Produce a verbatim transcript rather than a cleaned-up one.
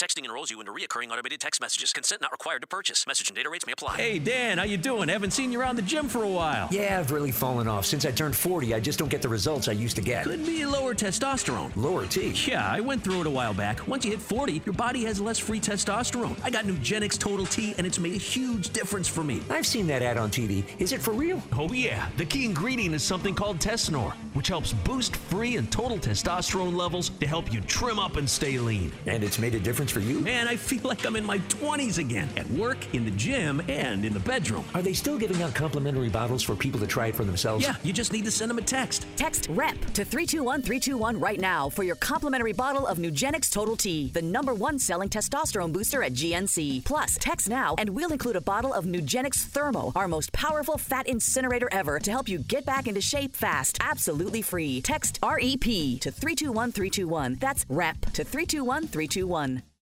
Texting enrolls you into recurring automated text messages. Consent not required to purchase. Message and data rates may apply. Hey, Dan, how you doing? Haven't seen you around the gym for a while. Yeah, I've really fallen off. Since I turned forty, I just don't get the results I used to get. Could be lower testosterone. Lower T? Yeah, I went through it a while back. Once you hit forty, your body has less free testosterone. I got Nugenix Total T, and it's made a huge difference for me. I've seen that ad on T V. Is it for real? Oh, yeah. The key ingredient is something called Tesnor, which helps boost free and total testosterone levels to help you trim up and stay lean. And it's made a difference for you? Man, I feel like I'm in my twenties again, at work, in the gym, and in the bedroom. Are they still giving out complimentary bottles for people to try it for themselves? Yeah, you just need to send them a text. Text REP to three two one three two one right now for your complimentary bottle of Nugenix Total T, the number one selling testosterone booster at G N C. Plus, text now and we'll include a bottle of Nugenix Thermo, our most powerful fat incinerator ever, to help you get back into shape fast. Absolutely free. Text R E P to three two one three two one. That's REP to three two one three two one.